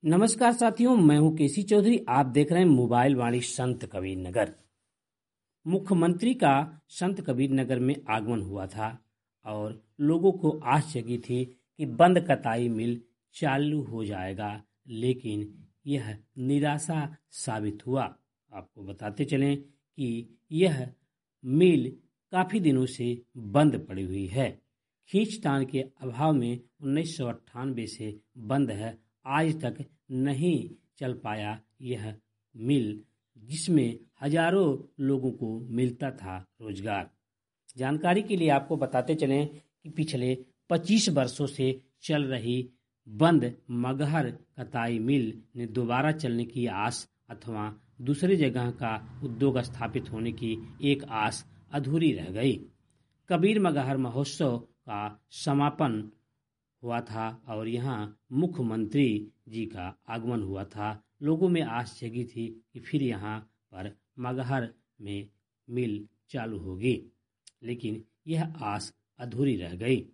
नमस्कार साथियों, मैं हूं केसी चौधरी। आप देख रहे हैं मोबाइल वाणी संत कबीर नगर। मुख्यमंत्री का संत कबीर नगर में आगमन हुआ था और लोगों को आस जगी थी कि बंद कताई मिल चालू हो जाएगा, लेकिन यह निराशा साबित हुआ। आपको बताते चलें कि यह मिल काफी दिनों से बंद पड़ी हुई है। खींचतान के अभाव में 1998 से बंद है। आज तक नहीं चल पाया यह मिल, जिसमें हजारों लोगों को मिलता था रोजगार। जानकारी के लिए आपको बताते चलें कि पिछले 25 वर्षों से चल रही बंद मगहर कताई मिल ने दोबारा चलने की आस अथवा दूसरी जगह का उद्योग स्थापित होने की एक आस अधूरी रह गई। कबीर मगहर महोत्सव का समापन हुआ था और यहाँ मुख्यमंत्री जी का आगमन हुआ था। लोगों में आस जगी थी कि फिर यहाँ पर मगहर में मिल चालू होगी, लेकिन यह आस अधूरी रह गई।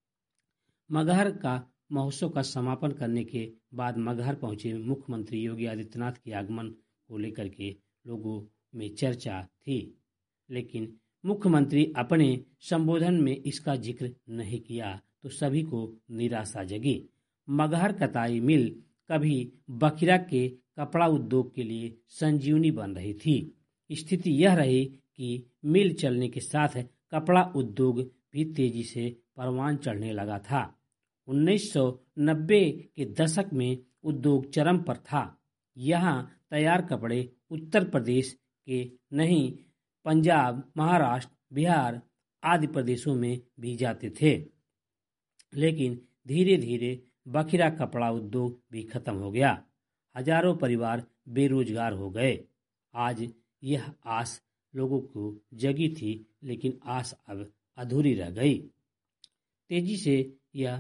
मगहर का महोत्सव का समापन करने के बाद मगहर पहुंचे मुख्यमंत्री योगी आदित्यनाथ के आगमन को लेकर के लोगों में चर्चा थी, लेकिन मुख्यमंत्री अपने संबोधन में इसका जिक्र नहीं किया तो सभी को निराशा जगी। मगहर कताई मिल कभी बखिरा के कपड़ा उद्योग के लिए संजीवनी बन रही थी। स्थिति यह रही कि मिल चलने के साथ कपड़ा उद्योग भी तेजी से परवान चढ़ने लगा था। 1990 के दशक में उद्योग चरम पर था। यहाँ तैयार कपड़े उत्तर प्रदेश के नहीं, पंजाब, महाराष्ट्र, बिहार आदि प्रदेशों में भी जाते थे, लेकिन धीरे धीरे बखिरा कपड़ा उद्योग भी खत्म हो गया। हजारों परिवार बेरोजगार हो गए। आज यह आस लोगों को जगी थी, लेकिन आस अब अधूरी रह गई। तेजी से यह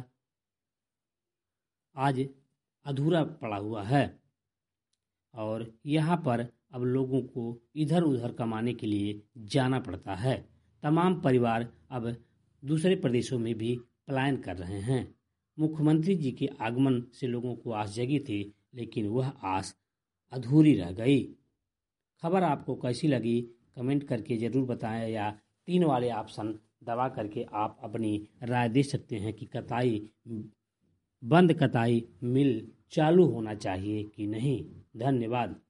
आज अधूरा पड़ा हुआ है और यहाँ पर अब लोगों को इधर उधर कमाने के लिए जाना पड़ता है। तमाम परिवार अब दूसरे प्रदेशों में भी पलायन कर रहे हैं। मुख्यमंत्री जी के आगमन से लोगों को आस जगी थी, लेकिन वह आस अधूरी रह गई। खबर आपको कैसी लगी कमेंट करके ज़रूर बताएं, या 3 वाले ऑप्शन दबा करके आप अपनी राय दे सकते हैं कि बंद कताई मिल चालू होना चाहिए कि नहीं। धन्यवाद।